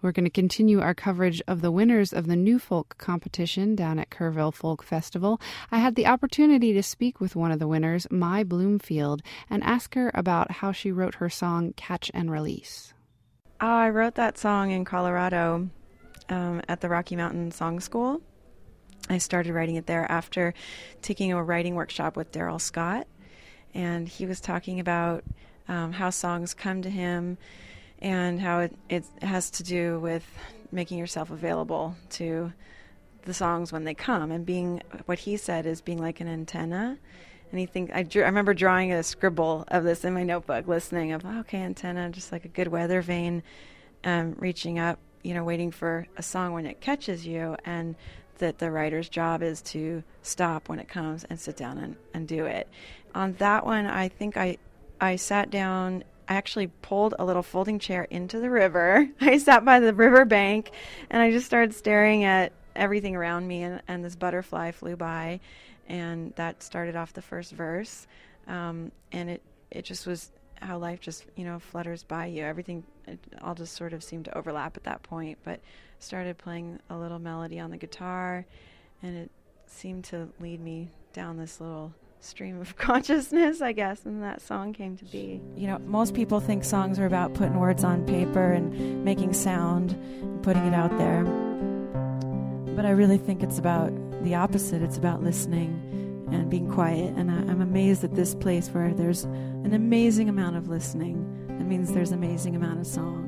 We're going to continue our coverage of the winners of the New Folk competition down at Kerrville Folk Festival. I had the opportunity to speak with one of the winners, Mai Bloomfield, and ask her about how she wrote her song Catch and Release. I wrote that song in Colorado at the Rocky Mountain Song School. I started writing it there after taking a writing workshop with Daryl Scott, and he was talking about how songs come to him and how it has to do with making yourself available to the songs when they come, and being, what he said is being like an antenna. And I remember drawing a scribble of this in my notebook, listening of, okay, antenna, just like a good weather vane, reaching up, waiting for a song when it catches you, and that the writer's job is to stop when it comes and sit down and do it. On that one, I think I sat down. I actually pulled a little folding chair into the river. I sat by the river bank, and I just started staring at everything around me, and this butterfly flew by, and that started off the first verse. And it just was how life just, flutters by you. Everything all just sort of seemed to overlap at that point, but started playing a little melody on the guitar, and it seemed to lead me down this little stream of consciousness, I guess, and that song came to be. Most people think songs are about putting words on paper and making sound and putting it out there. But I really think it's about the opposite. It's about listening and being quiet. And I'm amazed at this place where there's an amazing amount of listening. That means there's an amazing amount of song.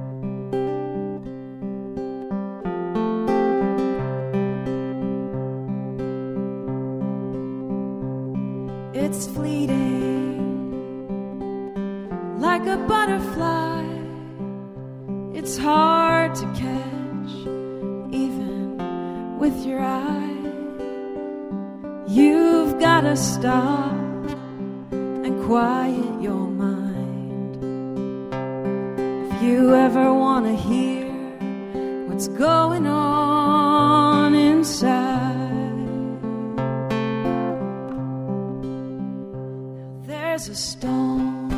It's fleeting, like a butterfly. It's hard to catch, even with your eye. You've got to stop and quiet your mind. If you ever want to hear what's going on inside, there's a stone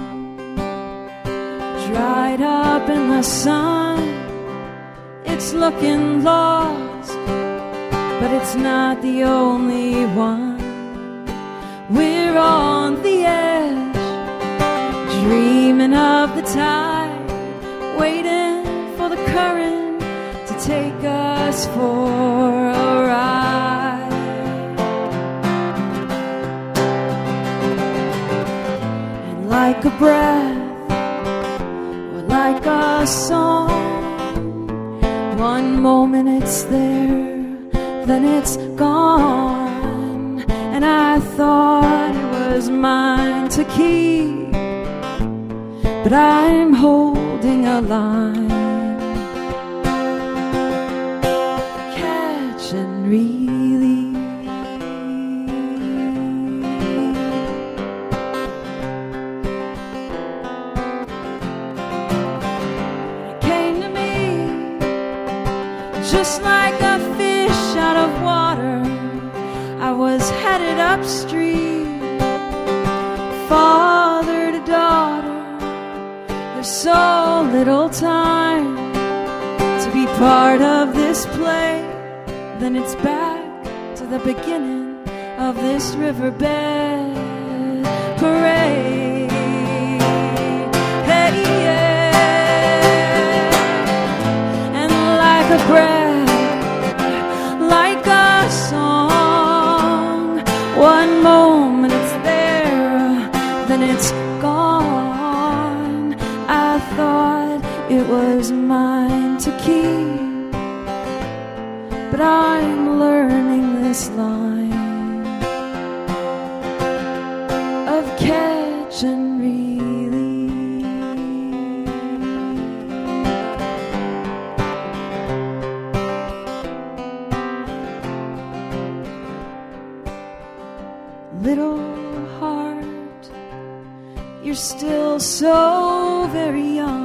dried up in the sun. It's looking lost, but it's not the only one. We're on the edge, dreaming of the tide, waiting for the current to take us for a ride. And like a breath, or like a song, one moment it's there, then it's gone. And I thought it was mine to keep, but I'm holding a line. Catch and release. It came to me just like a fish out of water. I was headed upstream, father to daughter. There's so little time to be part of this play. Then it's back to the beginning of this riverbed parade. Hey, yeah. And like a breath, like a song, one moment it's there, then it's gone. I thought it was mine to keep, but I'm learning this line of catch and release. Little heart, you're still so very young.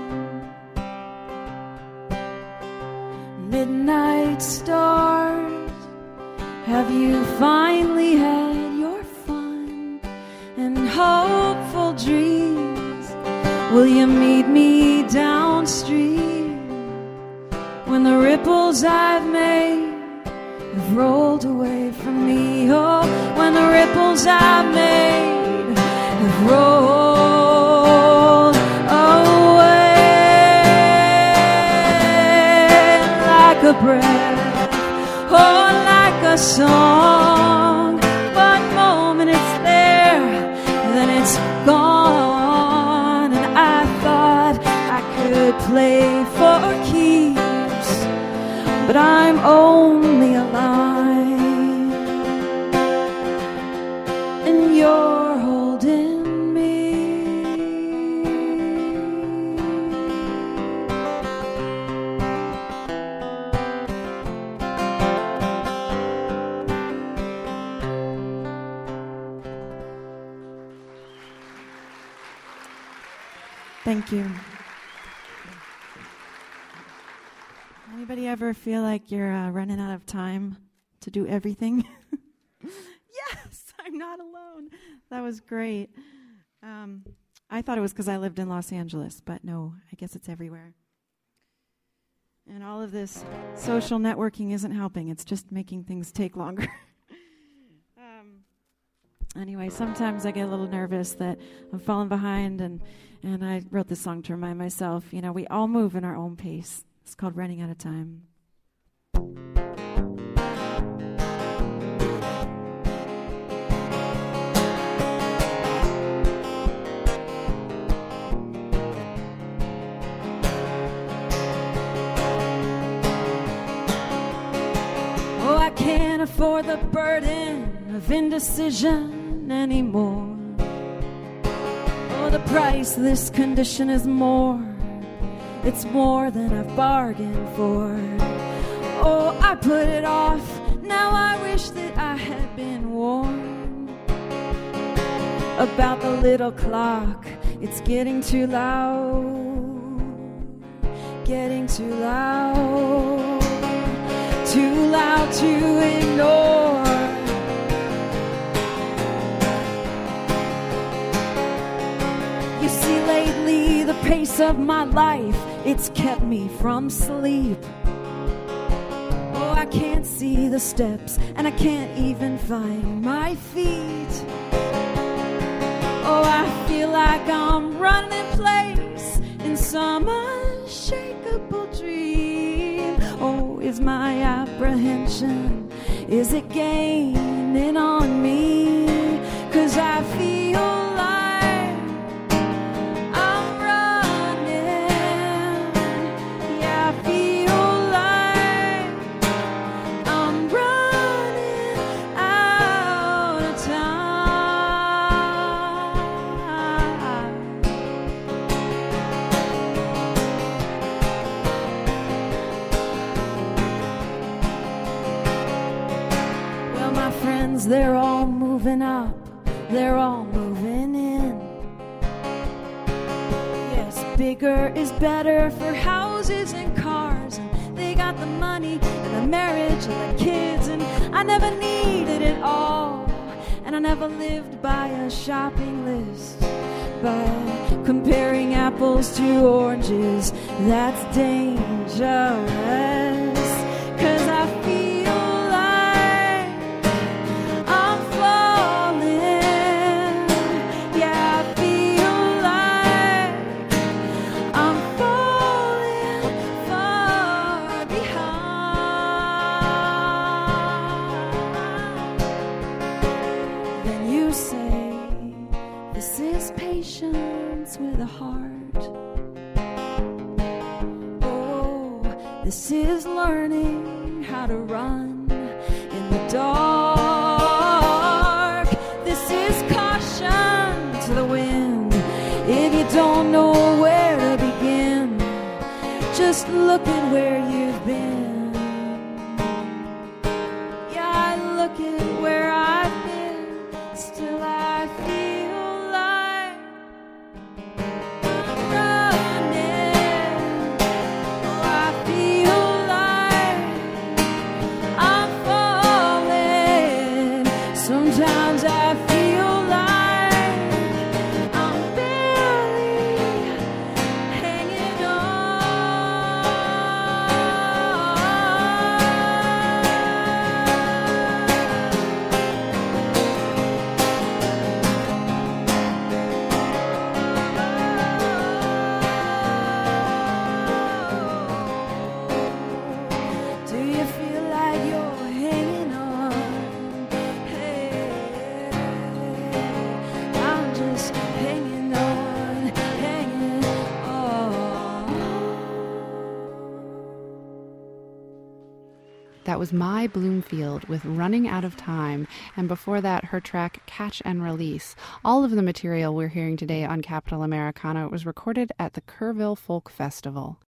Midnight stars, have you finally had your fun? And hopeful dreams, will you meet me downstream? when the ripples I've made have rolled away from me. Oh, when the ripples I've made have rolled away like a breath, oh, like a song. One moment it's there, then it's gone. And I thought I could play for keeps, but I'm only a line, and you're holding me. Thank you. Anybody ever feel like you're running out of time to do everything? Yes, I'm not alone. That was great. I thought it was because I lived in Los Angeles, but no, I guess it's everywhere. And all of this social networking isn't helping. It's just making things take longer. Anyway, sometimes I get a little nervous that I'm falling behind, and I wrote this song to remind myself, you know, we all move in our own pace. It's called Running Out of Time. Oh, I can't afford the burden of indecision anymore. Oh, the price of this condition is more. It's more than I've bargained for. Oh, I put it off. Now I wish that I had been warned about the little clock. It's getting too loud. Getting too loud. Too loud to ignore. You see, lately the pace of my life, it's kept me from sleep. Oh, I can't see the steps, and I can't even find my feet. Oh, I feel like I'm running in place in some unshakable dream. Oh, is my apprehension, is it gaining on me? 'Cause I feel they're all moving up, they're all moving in. Yes, bigger is better for houses and cars, and they got the money and the marriage and the kids, and I never needed it all, and I never lived by a shopping list. But comparing apples to oranges, that's dangerous. 'Cause I feel with a heart. Oh, this is learning how to run in the dark. This is caution to the wind. If you don't know where to begin, just look at where you've been. Yeah, I look at where I've been, still I feel sometimes I feel like I'm barely hanging on. That was My Bloomfield with Running Out of Time, and before that, her track Catch and Release. All of the material we're hearing today on Capital Americana was recorded at the Kerrville Folk Festival.